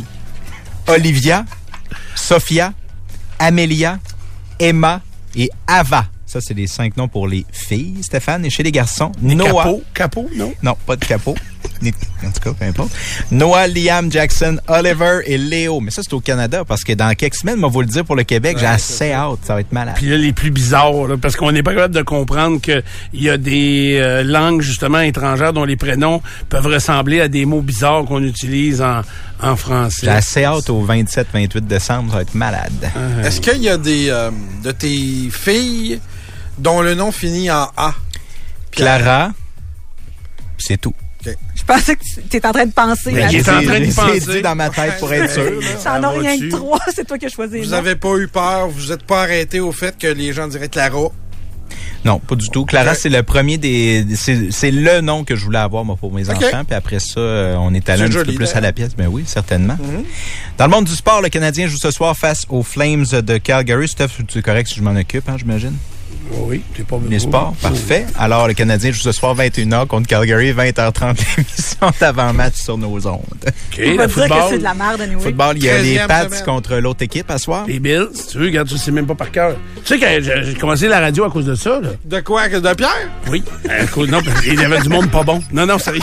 Speaker 6: Olivia, Sophia, Amélia, Emma et Ava Ça, c'est les 5 noms pour les filles, Stéphane. Et chez les garçons,
Speaker 7: Noah. Capot, non?
Speaker 6: Non, pas de capot. En tout cas, peu importe. Noah, Liam, Jackson, Oliver et Léo. Mais ça, c'est au Canada, parce que dans quelques semaines, moi, vous le dire pour le Québec, j'ai assez hâte. Ça va être malade.
Speaker 7: Puis là, les plus bizarres, là, parce qu'on n'est pas capable de comprendre qu'il y a des langues, justement, étrangères dont les prénoms peuvent ressembler à des mots bizarres qu'on utilise en français.
Speaker 6: J'ai assez hâte au 27-28 décembre. Ça va être malade.
Speaker 8: Est-ce qu'il y a des de tes filles dont le nom finit en A?
Speaker 6: Clara, c'est tout.
Speaker 8: Okay.
Speaker 5: Je pensais que tu es en train de penser.
Speaker 7: Il est en train de penser.
Speaker 6: C'est dit dans ma tête pour être sûr.
Speaker 5: J'en ai rien que 3, c'est toi qui as choisi.
Speaker 8: Vous n'avez pas eu peur, vous n'êtes pas arrêté au fait que les gens diraient Clara?
Speaker 6: Non, pas du tout. Clara, c'est le premier c'est le nom que je voulais avoir, moi, pour mes enfants. Puis après ça, on est allé un petit peu plus à la pièce. Ben oui, certainement. Dans le monde du sport, le Canadien joue ce soir face aux Flames de Calgary. Steph, tu es correct si je m'en occupe, hein, j'imagine?
Speaker 7: Oui, t'es pas
Speaker 6: Les sports, parfait. Alors, le Canadien joue ce soir 21h contre Calgary, 20h30, l'émission d'avant-match sur nos ondes.
Speaker 5: OK, on va dire que c'est de la merde, anyway.
Speaker 6: Football, il y a les Pats contre l'autre équipe à soir.
Speaker 7: Les Bills, si tu veux, regarde, tu sais même pas par cœur. Tu sais que j'ai commencé la radio à cause de ça, là.
Speaker 8: De quoi? De Pierre?
Speaker 7: Oui. Non, il y avait du monde pas bon. Non, sérieux.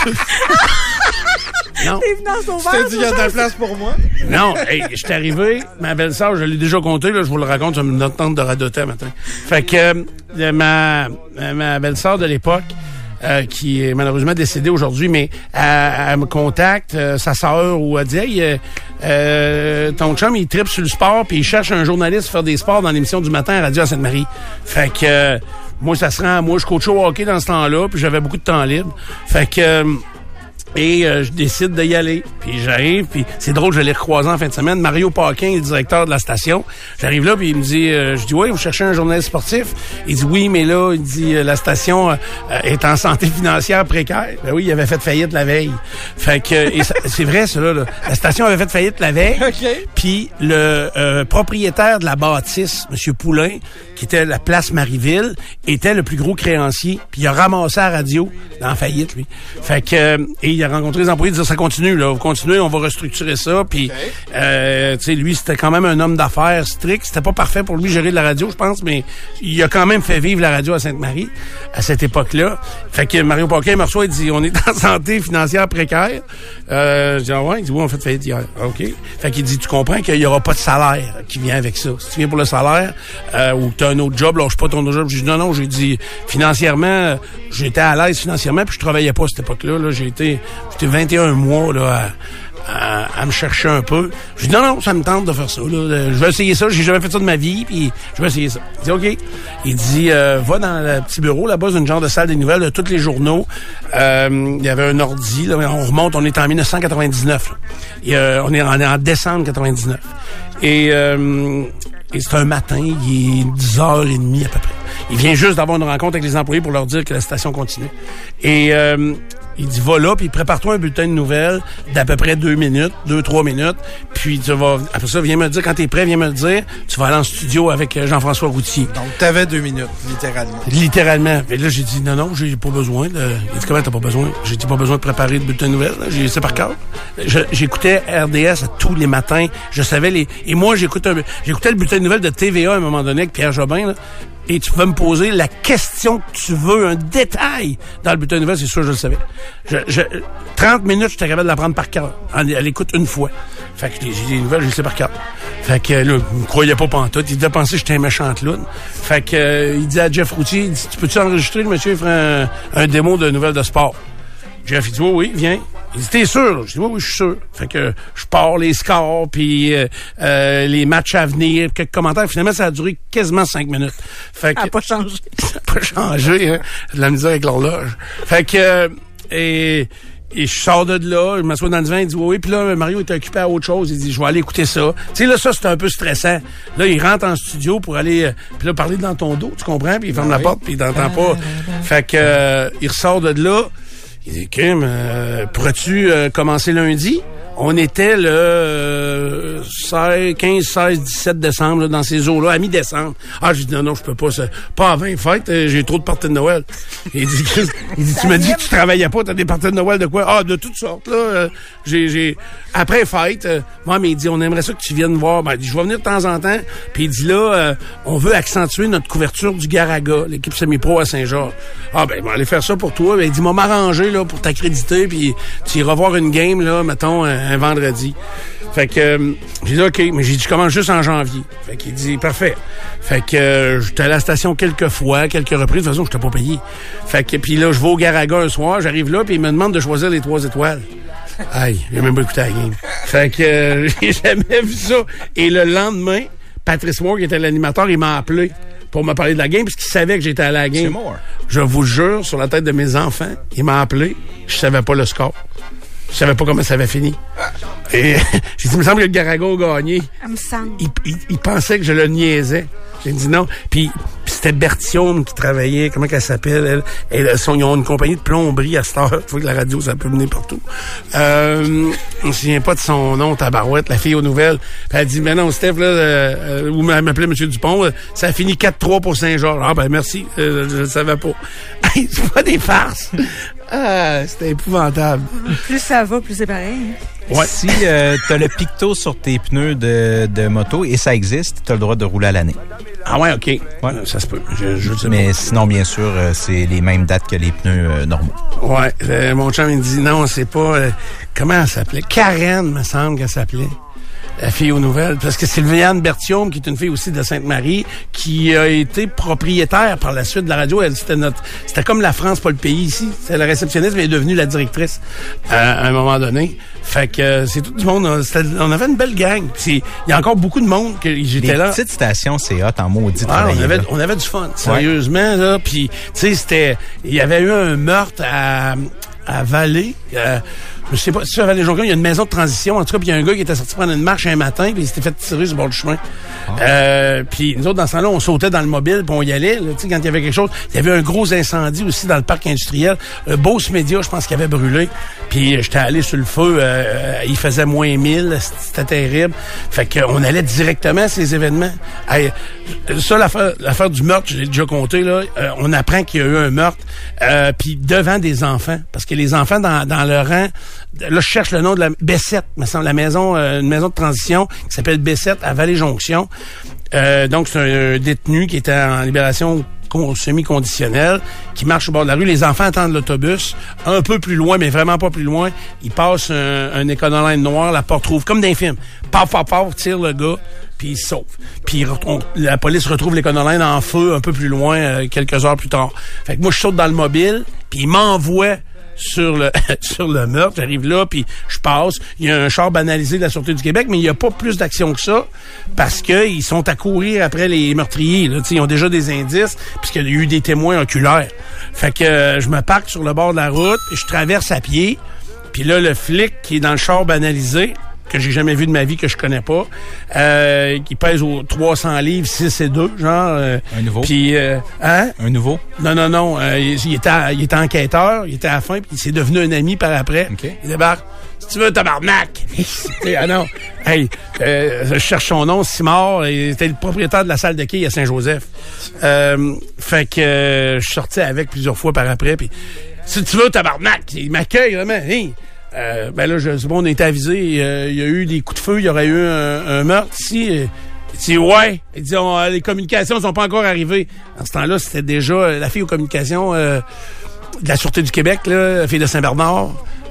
Speaker 7: Non.
Speaker 5: T'es venu en sauveur.
Speaker 8: Tu t'es dit, il y a de la place pour moi?
Speaker 7: Non, je suis arrivé, ma belle-sœur, je l'ai déjà compté, là, je vous le raconte, ça me tente de radoter matin. Fait que ma belle-sœur de l'époque, qui est malheureusement décédée aujourd'hui, mais elle me contacte, sa sœur, ou elle dit, hey, ton chum, il tripe sur le sport, puis il cherche un journaliste pour faire des sports dans l'émission du matin à Radio à Sainte-Marie. Fait que moi, ça se rend, moi, je coach au hockey dans ce temps-là, puis j'avais beaucoup de temps libre. Fait que je décide d'y aller. Puis j'arrive, puis c'est drôle, je l'ai recroisé en fin de semaine. Mario Paquin, le directeur de la station. J'arrive là, puis il me dit, je dis, oui, vous cherchez un journaliste sportif? Il dit, oui, mais là, il dit, la station est en santé financière précaire. Ben oui, il avait fait faillite la veille. Fait que, c'est vrai, ça, là. La station avait fait faillite la veille.
Speaker 8: Okay.
Speaker 7: Puis le propriétaire de la bâtisse, M. Poulain, qui était la place Marieville, était le plus gros créancier. Puis il a ramassé la radio en faillite, lui. Fait que, et il a rencontré les employés, il dit, ça continue, là. Vous continuez, on va restructurer ça. Puis, tu sais, lui, c'était quand même un homme d'affaires strict. C'était pas parfait pour lui gérer de la radio, je pense, mais il a quand même fait vivre la radio à Sainte-Marie à cette époque-là. Fait que Mario Paquin me reçoit, il dit, on est en santé financière précaire. Je dis, ah ouais, il dit, oui, on fait faillite hier. OK. Fait qu'il dit, tu comprends qu'il y aura pas de salaire qui vient avec ça. Si tu viens pour le salaire, ou que t'as un autre job, lâche pas ton autre job. J'ai dit, non, j'ai dit, financièrement, j'étais à l'aise financièrement, puis je travaillais pas à cette époque-là, là. J'étais 21 mois, là, à me chercher un peu. Je dis, non, ça me tente de faire ça, là. Je vais essayer ça. J'ai jamais fait ça de ma vie, puis je vais essayer ça. Il dit, OK. Il dit, va dans le petit bureau, là-bas, c'est une genre de salle des nouvelles de tous les journaux. Il y avait un ordi, là. On remonte, on est en 1999, là. Et, on est en décembre 99. Et c'est un matin, il est 10h30 à peu près. Il vient juste d'avoir une rencontre avec les employés pour leur dire que la station continue. Et il dit, va là, puis prépare-toi un bulletin de nouvelles d'à peu près 2-3 minutes. Puis tu vas, après ça, viens me dire, quand t'es prêt, viens me le dire. Tu vas aller en studio avec Jean-François Routier.
Speaker 8: Donc, t'avais 2 minutes, littéralement.
Speaker 7: Littéralement. Et là, j'ai dit, non, j'ai pas besoin de... Il dit, comment t'as pas besoin? J'ai dit, pas besoin de préparer de bulletin de nouvelles. J'ai c'est par cœur. J'écoutais RDS tous les matins. Je savais Et moi, j'écoutais le bulletin de nouvelles de TVA à un moment donné avec Pierre Jobin, là. Et tu peux me poser la question que tu veux, un détail dans le bulletin de nouvelles, c'est sûr, je le savais. 30 minutes, j'étais capable de l'apprendre par cœur. Elle écoute une fois. Fait que j'ai des nouvelles, je les sais par cœur. Fait que là, il me croyait pas pantoute. Il devait penser que j'étais un méchant clown. Fait que il dit à Jeff Routier, il dit, tu peux-tu enregistrer, le monsieur, il ferait un démo de nouvelles de sport? Jeff, il dit, oui, viens. Il dit, t'es sûr? Là? Je dis, oui, je suis sûr. Fait que je pars les scores, puis les matchs à venir, quelques commentaires. Finalement, ça a duré quasiment 5 minutes. Fait que,
Speaker 5: ça n'a pas changé.
Speaker 7: Ça n'a pas changé, hein. De la misère avec l'horloge. Fait que, et je sors de là, je m'assois dans le divan, il dit, oui, puis là, Mario était occupé à autre chose. Il dit, je vais aller écouter ça. Tu sais, là, ça, c'était un peu stressant. Là, il rentre en studio pour aller, puis là, parler dans ton dos, tu comprends? Puis il ferme la porte, puis il t'entend pas. Fait que, il ressort de là. Il dit, Kim, pourrais-tu commencer lundi? On était le 15, 16, 17 décembre, là, dans ces eaux-là, à mi-décembre. Ah, j'ai dit, non, je peux pas, pas avant les fêtes, j'ai trop de parties de Noël. Il dit, tu m'as dit que tu travaillais pas, t'as des parties de Noël de quoi? Ah, de toutes sortes, là. Après fête, moi, mais il dit, on aimerait ça que tu viennes voir. Ben, il dit, je vais venir de temps en temps. Puis il dit, là, on veut accentuer notre couverture du Garaga, l'équipe semi-pro à Saint-Georges. Ah, ben, on va aller faire ça pour toi. Ben, il dit, m'a m'arranger, là, pour t'accréditer, puis tu iras voir une game, là, mettons, un vendredi. Fait que, j'ai dit, OK, mais j'ai dit, je commence juste en janvier. Fait qu'il dit, parfait. Fait que, j'étais à la station quelques fois, quelques reprises. De toute façon, je t'ai pas payé. Fait que, puis là, je vais au Garaga un soir, j'arrive là, puis il me demande de choisir les 3 étoiles. Aïe, j'ai même pas écouté la game. Fait que, j'ai jamais vu ça. Et le lendemain, Patrice Moore, qui était l'animateur, il m'a appelé pour me parler de la game, puisqu'il savait que j'étais à la game. Je vous jure, sur la tête de mes enfants, il m'a appelé, je savais pas le score. Je savais pas comment ça avait fini. Et j'ai dit, il me semble que le Garaga a gagné. Il pensait que je le niaisais. J'ai dit non. Puis c'était Bertium qui travaillait, comment qu'elle s'appelle, ils ont une compagnie de plomberie à cette heure. Tu vois que la radio, ça peut venir partout. Je me souviens pas de son nom, tabarouette, la fille aux nouvelles. Puis elle dit, mais non, Steph, là, où elle m'appelait M. Dupont, ça a fini 4-3 pour Saint-Georges. Ah, ben merci, je le savais pas. C'est pas des farces. Ah, c'était épouvantable.
Speaker 5: Plus ça va, plus c'est pareil.
Speaker 6: Ouais. Si t'as le picto sur tes pneus de moto, et ça existe, t'as le droit de rouler à l'année.
Speaker 7: Ah ouais, OK. Ouais, ça se peut. Je sais
Speaker 6: mais
Speaker 7: pas.
Speaker 6: Sinon, bien sûr, c'est les mêmes dates que les pneus normaux.
Speaker 7: Ouais. Mon chum, il me dit, non, c'est pas... comment elle s'appelait? Karen, me semble qu'elle s'appelait. La fille aux nouvelles, parce que Sylviane Bertium, qui est une fille aussi de Sainte-Marie, qui a été propriétaire par la suite de la radio. C'était comme la France, pas le pays ici. C'est la réceptionniste, mais elle est devenue la directrice à un moment donné. Fait que c'est tout du monde. On avait une belle gang. Il y a encore beaucoup de monde que j'étais là.
Speaker 6: Les petites stations, c'est hot en maudit.
Speaker 7: On avait du fun, sérieusement. Là. Puis, tu sais, il y avait eu un meurtre à Vallée. Je sais pas si ça Vallée Jonquière, il y a une maison de transition. En tout cas, puis il y a un gars qui était sorti prendre une marche un matin, puis il s'était fait tirer sur le bord du chemin. Puis nous autres, dans ce temps-là, on sautait dans le mobile, puis on y allait. Tu sais, quand il y avait quelque chose, il y avait un gros incendie aussi dans le parc industriel. Beauce Média, je pense qu'il avait brûlé. Puis j'étais allé sur le feu. Il faisait moins 1000. C'était terrible. Fait qu'on allait directement à ces événements. Ça, l'affaire du meurtre, je l'ai déjà compté, là. On apprend qu'il y a eu un meurtre, puis devant des enfants. Parce que les enfants, dans leur rang, là, je cherche le nom de la B7, me semble, une maison de transition qui s'appelle B7 à Vallée-Jonction. Donc, c'est un détenu qui était en libération semi-conditionnelle, qui marche au bord de la rue. Les enfants attendent l'autobus. Un peu plus loin, mais vraiment pas plus loin, il passe un éconolène noir, la porte rouvre, comme dans un film. Paf, tire le gars, puis il se sauve. Puis la police retrouve l'éconolène en feu un peu plus loin, quelques heures plus tard. Fait que moi, je saute dans le mobile, puis il m'envoie sur le meurtre. J'arrive là, puis je passe. Il y a un char banalisé de la Sûreté du Québec, mais il n'y a pas plus d'action que ça parce qu'ils sont à courir après les meurtriers. Là. Ils ont déjà des indices puisqu'il y a eu des témoins oculaires. Fait que je me parque sur le bord de la route, et je traverse à pied. Puis là, le flic qui est dans le char banalisé, que j'ai jamais vu de ma vie, que je connais pas, qui pèse aux 300 livres, 6 et 2, genre.
Speaker 6: Un nouveau?
Speaker 7: Puis, Un
Speaker 6: nouveau?
Speaker 7: Non. Il était enquêteur, il était à la fin, puis il s'est devenu un ami par après.
Speaker 6: Okay.
Speaker 7: Il débarque. Si tu veux, tabarnak! Ah non. Hey, je cherche son nom, Simard, il était le propriétaire de la salle de quai à Saint-Joseph. Fait que je suis sorti avec plusieurs fois par après, puis si tu veux, tabarnak! Il m'accueille vraiment. Hey. Ben là, c'est bon, on a été avisé. Il y a eu des coups de feu, il y aurait eu un meurtre ici. Il dit ouais. Il dit les communications sont pas encore arrivées. En ce temps-là, c'était déjà la fille aux communications de la Sûreté du Québec, là, la fille de Saint-Bernard.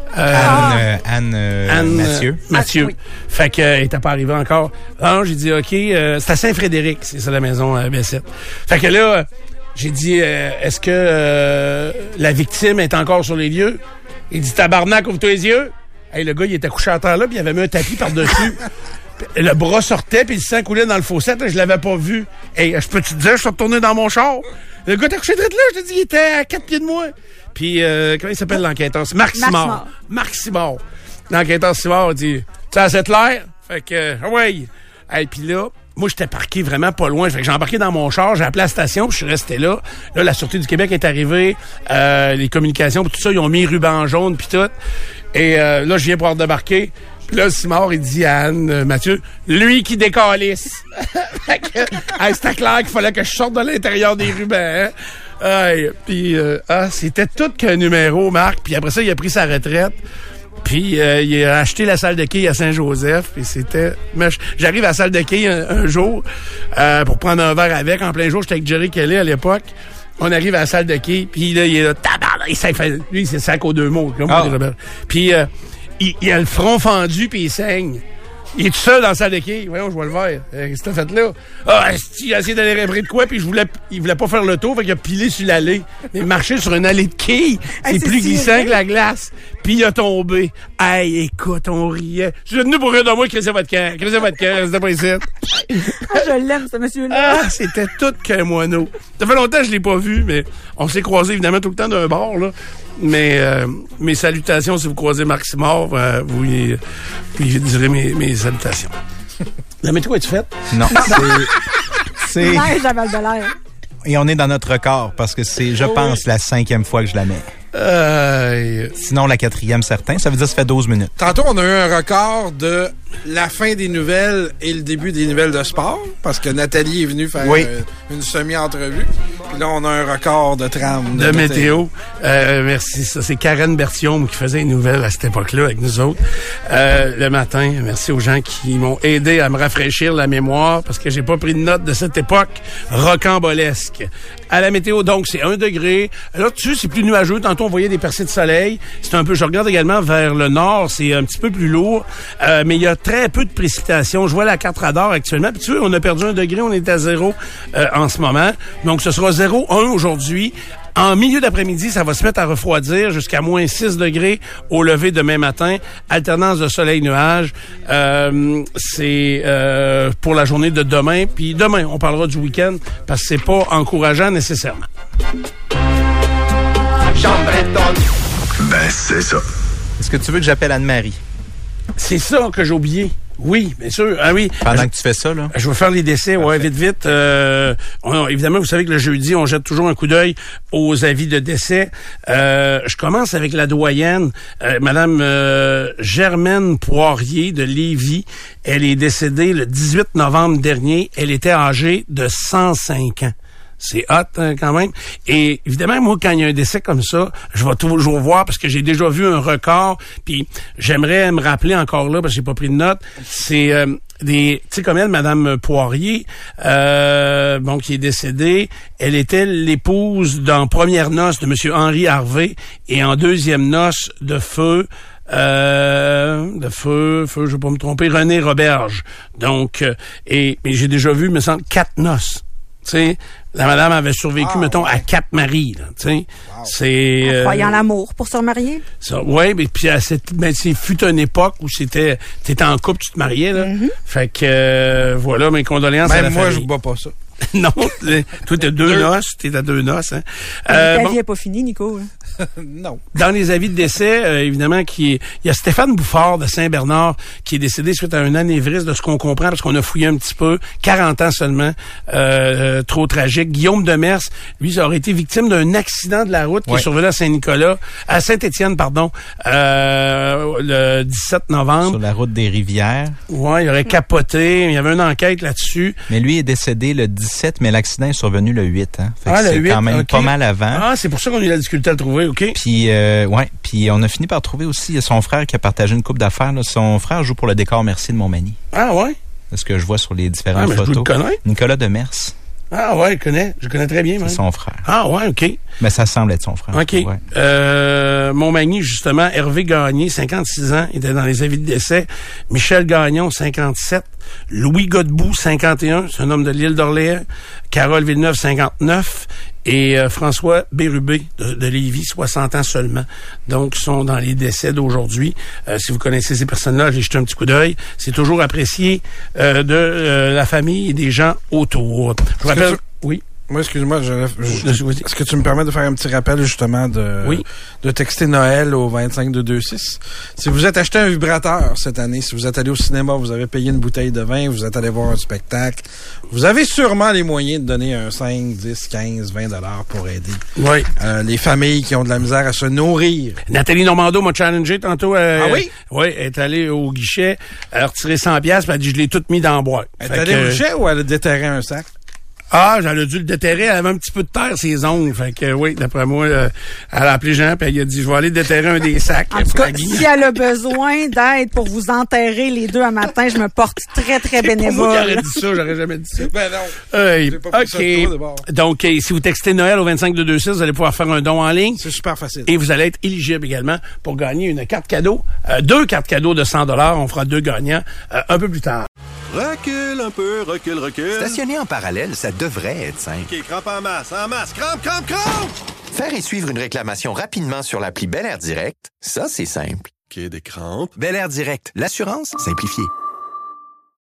Speaker 6: Anne
Speaker 7: Mathieu.
Speaker 5: Oui.
Speaker 7: Fait qu'elle était pas arrivée encore. Alors, j'ai dit OK, c'est à Saint-Frédéric, c'est ça la maison B7. Fait que là, j'ai dit est-ce que la victime est encore sur les lieux? Il dit, tabarnak, ouvre-toi les yeux. Hey, le gars, il était couché à terre là, puis il avait mis un tapis par-dessus. Le bras sortait, puis le sang coulait dans le fossette. Je l'avais pas vu. Hey, je peux te dire, je suis retourné dans mon char. Le gars était couché direct là, je te dis, il était à 4 pieds de moi. Puis, comment il s'appelle l'enquêteur? C'est Marc Simard. Marc Simard. L'enquêteur Simard, il dit, ça a cette l'air? Fait que, ouais. Hey, puis là, moi, j'étais parqué vraiment pas loin. Fait que j'ai embarqué dans mon char, j'ai appelé la station, puis je suis resté là. Là, la Sûreté du Québec est arrivée, les communications, puis tout ça, ils ont mis ruban jaune, puis tout. Et là, je viens pour débarquer. Puis là, Simard, il dit à Anne, Mathieu, lui qui décalisse. C'était clair qu'il fallait que je sorte de l'intérieur des rubans. Hein? Puis c'était tout qu'un numéro, Marc. Puis après ça, il a pris sa retraite. Puis il a acheté la salle de quilles à Saint-Joseph. Puis c'était... J'arrive à la salle de quilles un jour pour prendre un verre avec. En plein jour, j'étais avec Jerry Kelly à l'époque. On arrive à la salle de quilles. Puis là, il est là, tabarnak, lui, c'est sac aux deux mots. Puis il a le front fendu, puis il saigne. Il est tout seul dans la salle de quilles. Voyons, je vois le verre. Qu'est-ce que t'as fait là? Il a essayé d'aller rêver de quoi, puis il voulait pas faire le tour, fait qu'il a pilé sur l'allée. Mais marcher sur une allée de quilles, c'est plus glissant que la glace. Puis il a tombé. Hey, écoute, on riait. Je suis venu pour rire de moi, crissez votre cœur, c'était pas ici.
Speaker 5: Je l'aime, ce monsieur-là.
Speaker 7: C'était tout qu'un moineau. Ça fait longtemps que je l'ai pas vu, mais on s'est croisés évidemment tout le temps d'un bord, là. Mais mes salutations, si vous croisez Marc Simard, vous lui direz mes salutations. La météo est-tu faite?
Speaker 6: Non. C'est...
Speaker 5: Neige à Val-de-l'Air.
Speaker 6: Et on est dans notre record parce que c'est, je pense, la 5e fois que je la mets. Sinon, la 4e, certain. Ça veut dire que ça fait 12 minutes.
Speaker 8: Tantôt, on a eu un record de la fin des nouvelles et le début des nouvelles de sport, parce que Nathalie est venue faire une semi-entrevue. Puis là, on a un record de trame.
Speaker 7: De météo. Merci. Ça, c'est Karen Berthiaume qui faisait les nouvelles à cette époque-là avec nous autres. Le matin, merci aux gens qui m'ont aidé à me rafraîchir la mémoire, parce que j'ai pas pris de note de cette époque rocambolesque. À la météo, donc, c'est 1 degré. Là, dessus, c'est plus nuageux. Tantôt, on voyait des percées de soleil. C'est un peu, je regarde également vers le nord, c'est un petit peu plus lourd. Mais il y a très peu de précipitations. Je vois la carte radar actuellement. Puis tu vois, on a perdu 1 degré, on est à 0 en ce moment. Donc, ce sera 0,1 aujourd'hui. En milieu d'après-midi, ça va se mettre à refroidir jusqu'à moins 6 degrés au lever demain matin. Alternance de soleil-nuage. C'est pour la journée de demain. Puis demain, on parlera du week-end parce que c'est pas encourageant nécessairement.
Speaker 3: Ben, c'est ça.
Speaker 6: Est-ce que tu veux que j'appelle Anne-Marie?
Speaker 7: C'est ça que j'ai oublié. Oui, bien sûr. Ah oui.
Speaker 6: Pendant que tu fais ça, là.
Speaker 7: Je vais faire les décès, vite. Évidemment, vous savez que le jeudi, on jette toujours un coup d'œil aux avis de décès. Je commence avec la doyenne, Madame Germaine Poirier de Lévis. Elle est décédée le 18 novembre dernier. Elle était âgée de 105 ans. C'est hot, hein, quand même. Et évidemment, moi, quand il y a un décès comme ça, je vais toujours voir parce que j'ai déjà vu un record. Puis j'aimerais me rappeler encore là, parce que j'ai pas pris de note. C'est tu sais, comme elle, Madame Poirier, qui est décédée. Elle était l'épouse dans première noce de Monsieur Henri Harvey et en deuxième noce de feu, je vais pas me tromper, René Roberge. Donc, et j'ai déjà vu, me semble, 4 noces. Tu sais, la madame avait survécu, mettons, à 4 maris, là, tu sais. C'est...
Speaker 5: En croyant l'amour pour se remarier.
Speaker 7: Ça, ouais, mais puis c'est fut une époque où t'étais en couple, tu te mariais, là. Mm-hmm. Fait que, voilà, mes condoléances à la famille.
Speaker 8: Moi, je bois pas ça.
Speaker 7: Non, toi, t'es deux noces, t'es à 2 noces, hein.
Speaker 5: Ta vie n'est pas finie, Nico.
Speaker 8: Non.
Speaker 7: Dans les avis de décès, évidemment, il y a Stéphane Bouffard de Saint-Bernard qui est décédé suite à un anévrisme, de ce qu'on comprend, parce qu'on a fouillé un petit peu, 40 ans seulement, trop tragique. Guillaume Demers, lui, ça aurait été victime d'un accident de la route qui est survenu à Saint-Nicolas, à Saint-Étienne, pardon, le 17 novembre.
Speaker 6: Sur la route des Rivières.
Speaker 7: Ouais, il aurait capoté, il y avait une enquête là-dessus.
Speaker 6: Mais lui est décédé le 17, mais l'accident est survenu le 8, hein. Fait que c'est le 8, quand même pas mal avant.
Speaker 7: Ah, c'est pour ça qu'on a eu la difficulté à le trouver. OK.
Speaker 6: Puis, puis on a fini par trouver aussi son frère qui a partagé une couple d'affaires. Là. Son frère joue pour le Décor Merci de Montmagny.
Speaker 7: Ah ouais?
Speaker 6: C'est ce que je vois sur les différentes photos.
Speaker 7: Je le connais.
Speaker 6: Nicolas Demers.
Speaker 7: Ah ouais, je connais très bien.
Speaker 6: C'est son frère.
Speaker 7: Ah ouais, OK.
Speaker 6: Mais ça semble être son frère.
Speaker 7: OK. Ouais. Montmagny, justement, Hervé Gagné, 56 ans, était dans les avis de décès. Michel Gagnon, 57. Louis Godbout, 51, c'est un homme de l'île d'Orléans. Carole Villeneuve, 59. Et François Bérubé de Lévis, 60 ans seulement. Donc, sont dans les décès d'aujourd'hui. Si vous connaissez ces personnes-là, j'ai jeté un petit coup d'œil. C'est toujours apprécié de la famille et des gens autour. Je vous rappelle... Oui.
Speaker 8: Moi, excuse-moi, est-ce que tu me permets de faire un petit rappel, justement, de texter Noël au 25226? Si vous êtes acheté un vibrateur cette année, si vous êtes allé au cinéma, vous avez payé une bouteille de vin, vous êtes allé voir un spectacle, vous avez sûrement les moyens de donner un 5, 10, 15, 20 $ pour aider les familles qui ont de la misère à se nourrir.
Speaker 7: Nathalie Normando m'a challengé tantôt.
Speaker 8: Ah oui?
Speaker 7: Oui, elle est allée au guichet, elle a retiré 100$, puis elle a dit, je l'ai tout mis dans la boîte.
Speaker 8: Elle est allée au guichet ou elle a déterré un sac?
Speaker 7: Ah, j'allais dû le déterrer. Elle avait un petit peu de terre, ses ongles. Fait que, oui, d'après moi, elle a appelé Jean, puis elle a dit, je vais aller déterrer un des sacs.
Speaker 5: En tout cas, si elle a besoin d'aide pour vous enterrer les deux un matin, je me porte très, très bénévole.
Speaker 7: C'est pas moi qui aurais dit ça, j'aurais jamais dit ça.
Speaker 8: Ben non.
Speaker 7: OK. Donc, si vous textez Noël au 25226, vous allez pouvoir faire un don en ligne.
Speaker 8: C'est super facile.
Speaker 7: Et vous allez être éligible également pour gagner une carte cadeau, 2 cartes cadeaux de 100$. On fera 2 gagnants un peu plus tard.
Speaker 3: Recule un peu, recule.
Speaker 14: Stationner en parallèle, ça devrait être simple.
Speaker 3: OK, crampe en masse, crampe!
Speaker 14: Faire et suivre une réclamation rapidement sur l'appli Bel Air Direct, ça, c'est simple.
Speaker 3: OK, des crampes.
Speaker 14: Bel Air Direct, l'assurance simplifiée.